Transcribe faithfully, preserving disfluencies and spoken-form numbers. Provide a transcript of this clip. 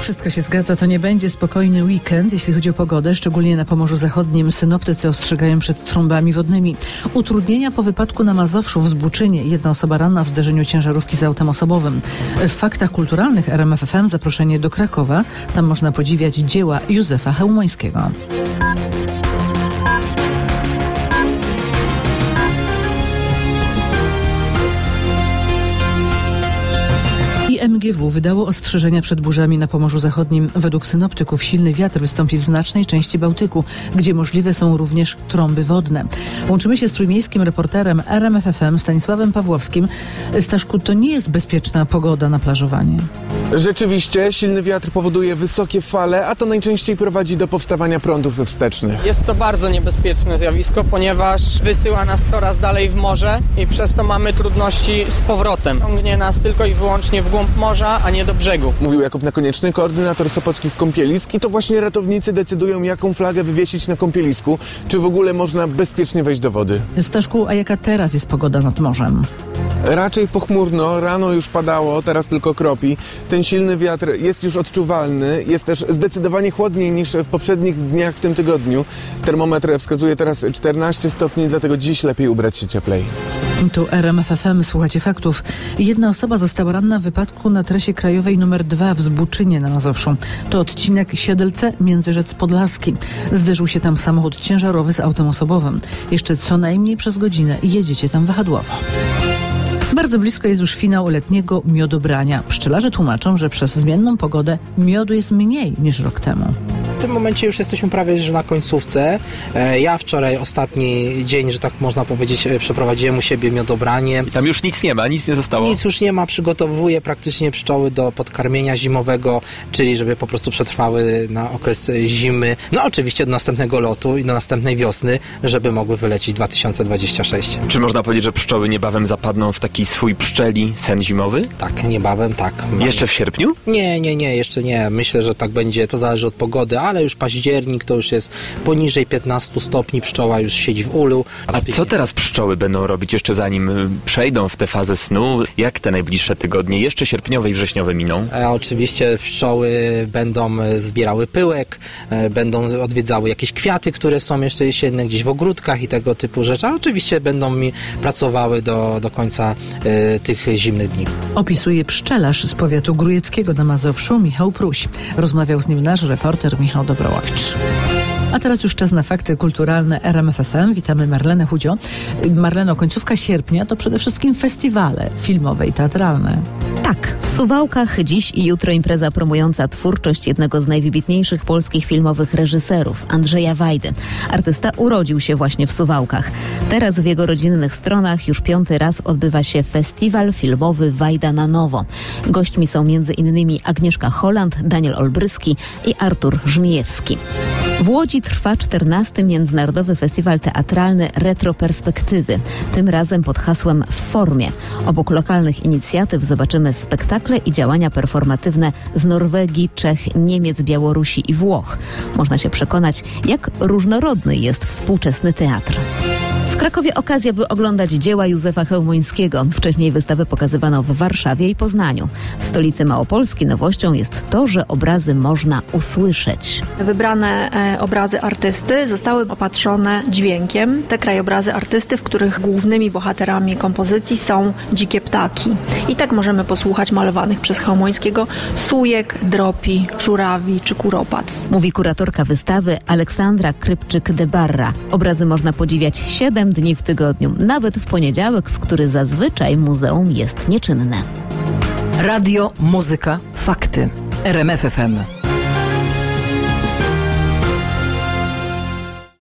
Wszystko się zgadza, to nie będzie spokojny weekend, jeśli chodzi o pogodę, szczególnie na Pomorzu Zachodnim. Synoptycy ostrzegają przed trąbami wodnymi. Utrudnienia po wypadku na Mazowszu w Zbuczynie. Jedna osoba ranna w zderzeniu ciężarówki z autem osobowym. W faktach kulturalnych R M F F M zaproszenie do Krakowa. Tam można podziwiać dzieła Józefa Chełmońskiego. M G W wydało ostrzeżenia przed burzami na Pomorzu Zachodnim. Według synoptyków silny wiatr wystąpi w znacznej części Bałtyku, gdzie możliwe są również trąby wodne. Łączymy się z trójmiejskim reporterem R M F F M Stanisławem Pawłowskim. Staszku, to nie jest bezpieczna pogoda na plażowanie. Rzeczywiście, silny wiatr powoduje wysokie fale, a to najczęściej prowadzi do powstawania prądów wstecznych. Jest to bardzo niebezpieczne zjawisko, ponieważ wysyła nas coraz dalej w morze i przez to mamy trudności z powrotem. Ciągnie nas tylko i wyłącznie w głąb morza, a nie do brzegu. Mówił Jakub Nakonieczny, koordynator sopockich kąpielisk, i to właśnie ratownicy decydują, jaką flagę wywiesić na kąpielisku, czy w ogóle można bezpiecznie wejść do wody. Staszku, a jaka teraz jest pogoda nad morzem? Raczej pochmurno, rano już padało, teraz tylko kropi. Ten silny wiatr jest już odczuwalny, jest też zdecydowanie chłodniej niż w poprzednich dniach w tym tygodniu. Termometr wskazuje teraz czternaście stopni, dlatego dziś lepiej ubrać się cieplej. Tu R M F F M, słuchacie faktów. Jedna osoba została ranna w wypadku na trasie krajowej numer dwa w Zbuczynie na Mazowszu. To odcinek Siedlce-Międzyrzec Podlaski. Zderzył się tam samochód ciężarowy z autem osobowym. Jeszcze co najmniej przez godzinę jedziecie tam wahadłowo. Bardzo blisko jest już finał letniego miodobrania. Pszczelarze tłumaczą, że przez zmienną pogodę miodu jest mniej niż rok temu. W tym momencie już jesteśmy prawie że na końcówce. Ja wczoraj ostatni dzień, że tak można powiedzieć, przeprowadziłem u siebie miodobranie. I tam już nic nie ma, nic nie zostało? Nic już nie ma, przygotowuję praktycznie pszczoły do podkarmienia zimowego, czyli żeby po prostu przetrwały na okres zimy. No oczywiście do następnego lotu i do następnej wiosny, żeby mogły wylecieć dwa tysiące dwudziesty szósty. Czy można powiedzieć, że pszczoły niebawem zapadną w taki swój pszczeli sen zimowy? Tak, niebawem, tak. Jeszcze w sierpniu? Nie, nie, nie, jeszcze nie. Myślę, że tak będzie, to zależy od pogody, ale już październik to już jest poniżej piętnastu stopni, pszczoła już siedzi w ulu. A co teraz pszczoły będą robić jeszcze zanim przejdą w tę fazę snu? Jak te najbliższe tygodnie, jeszcze sierpniowe i wrześniowe miną? A oczywiście pszczoły będą zbierały pyłek, będą odwiedzały jakieś kwiaty, które są jeszcze jesienne gdzieś w ogródkach i tego typu rzeczy, a oczywiście będą mi pracowały do, do końca y, tych zimnych dni. Opisuje pszczelarz z powiatu grójeckiego na Mazowszu Michał Pruś. Rozmawiał z nim nasz reporter Michał Dobrołowicz. A teraz już czas na fakty kulturalne R M F F M. Witamy Marlenę Chudzio. Marleno, końcówka sierpnia to przede wszystkim festiwale filmowe i teatralne. Tak, w Suwałkach dziś i jutro impreza promująca twórczość jednego z najwybitniejszych polskich filmowych reżyserów, Andrzeja Wajdy. Artysta urodził się właśnie w Suwałkach. Teraz w jego rodzinnych stronach już piąty raz odbywa się festiwal filmowy Wajda na nowo. Gośćmi są między innymi Agnieszka Holland, Daniel Olbryski i Artur Żmijewski. W Łodzi trwa czternasty Międzynarodowy Festiwal Teatralny Retroperspektywy. Tym razem pod hasłem W formie. Obok lokalnych inicjatyw zobaczymy spektakle i działania performatywne z Norwegii, Czech, Niemiec, Białorusi i Włoch. Można się przekonać, jak różnorodny jest współczesny teatr. W Krakowie okazja, by oglądać dzieła Józefa Chełmońskiego. Wcześniej wystawę pokazywano w Warszawie i Poznaniu. W stolicy Małopolski nowością jest to, że obrazy można usłyszeć. Wybrane e, obrazy artysty zostały opatrzone dźwiękiem. Te krajobrazy artysty, w których głównymi bohaterami kompozycji są dzikie ptaki. I tak możemy posłuchać malowanych przez Chełmońskiego sujek, dropi, żurawi czy kuropatw. Mówi kuratorka wystawy Aleksandra Krypczyk-de-Barra. Obrazy można podziwiać siedem dni w tygodniu, nawet w poniedziałek, w który zazwyczaj muzeum jest nieczynne. Radio, muzyka, fakty. R M F F M.